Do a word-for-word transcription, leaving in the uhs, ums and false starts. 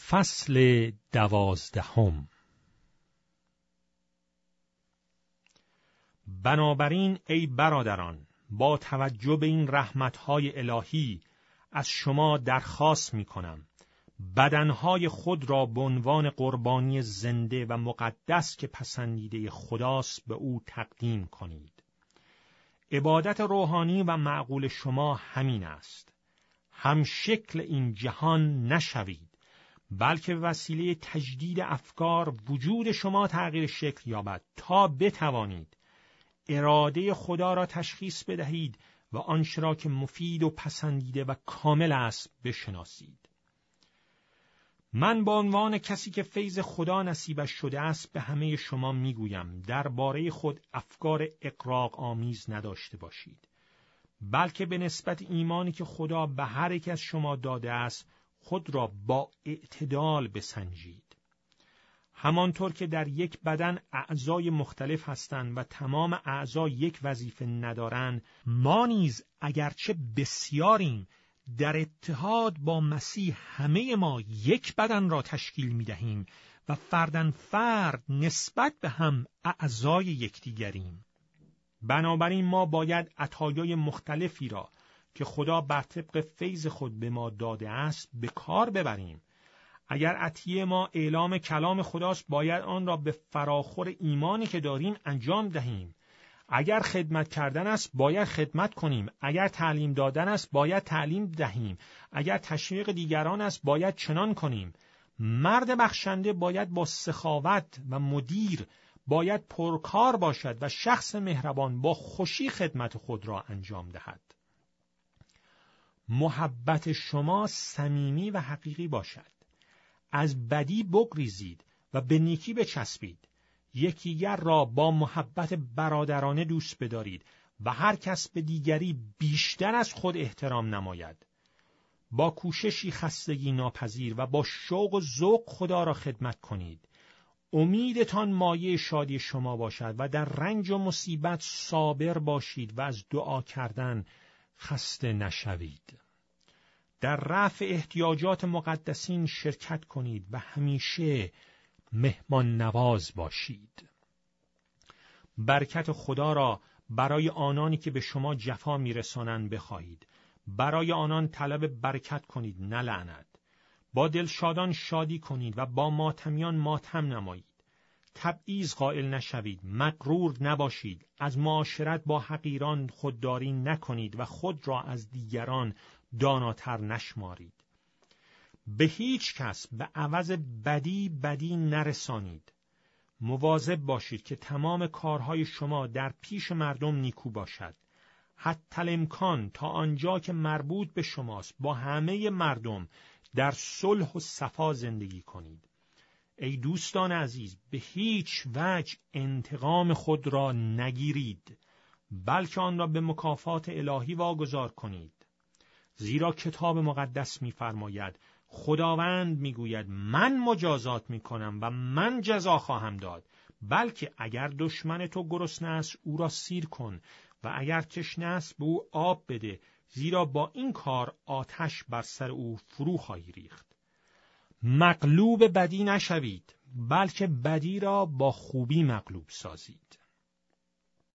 فصل دوازدهم. بنابراین ای برادران، با توجه به این رحمت‌های الهی از شما درخواست می‌کنم بدنهای خود را به عنوان قربانی زنده و مقدس که پسندیده خداست به او تقدیم کنید. عبادت روحانی و معقول شما همین است. هم شکل این جهان نشوید، بلکه به وسیله تجدید افکار وجود شما تغییر شکل یابد تا بتوانید اراده خدا را تشخیص بدهید و آنچه را که مفید و پسندیده و کامل است بشناسید. من به عنوان کسی که فیض خدا نصیبش شده است به همه شما میگویم درباره خود افکار اغراق آمیز نداشته باشید، بلکه به نسبت ایمانی که خدا به هر یک از شما داده است خود را با اعتدال بسنجید. همانطور که در یک بدن اعضای مختلف هستند و تمام اعضا یک وظیفه ندارند، ما نیز اگرچه بسیاریم در اتحاد با مسیح همه ما یک بدن را تشکیل می دهیم و فرداً فرد نسبت به هم اعضای یکدیگریم. بنابراین ما باید عطایای مختلفی را که خدا بر طبق فیض خود به ما داده است به کار ببریم. اگر عطیه ما اعلام کلام خداست باید آن را به فراخور ایمانی که داریم انجام دهیم. اگر خدمت کردن است باید خدمت کنیم. اگر تعلیم دادن است باید تعلیم دهیم. اگر تشویق دیگران است باید چنان کنیم. مرد بخشنده باید با سخاوت و مدیر باید پرکار باشد و شخص مهربان با خوشی خدمت خود را انجام دهد. محبت شما صمیمی و حقیقی باشد. از بدی بگریزید و به نیکی بچسبید. یکیگر را با محبت برادرانه دوست بدارید و هر کس به دیگری بیشتر از خود احترام نماید. با کوششی خستگی ناپذیر و با شوق و ذوق خدا را خدمت کنید. امیدتان مایه شادی شما باشد و در رنج و مصیبت صابر باشید و از دعا کردن خسته نشوید. در رفع احتیاجات مقدسین شرکت کنید و همیشه مهمان نواز باشید. برکت خدا را برای آنانی که به شما جفا میرسانند بخواهید. برای آنان طلب برکت کنید نه لعنت. با دلشادان شادی کنید و با ماتمیان ماتم نمایید. تبعیض قائل نشوید، مغرور نباشید، از معاشرت با حقیران خودداری نکنید و خود را از دیگران داناتر نشمارید. به هیچ کس به عوض بدی بدی نرسانید. مواظب باشید که تمام کارهای شما در پیش مردم نیکو باشد. حتی الامکان تا آنجا که مربوط به شماست با همه مردم در صلح و صفا زندگی کنید. ای دوستان عزیز، به هیچ وجه انتقام خود را نگیرید، بلکه آن را به مکافات الهی واگذار کنید. زیرا کتاب مقدس می‌فرماید، خداوند می‌گوید من مجازات می‌کنم و من جزا خواهم داد. بلکه اگر دشمن تو گرسنه است او را سیر کن و اگر تشنه است به او آب بده، زیرا با این کار آتش بر سر او فرو خواهی ریخت. مغلوب بدی نشوید، بلکه بدی را با خوبی مغلوب سازید.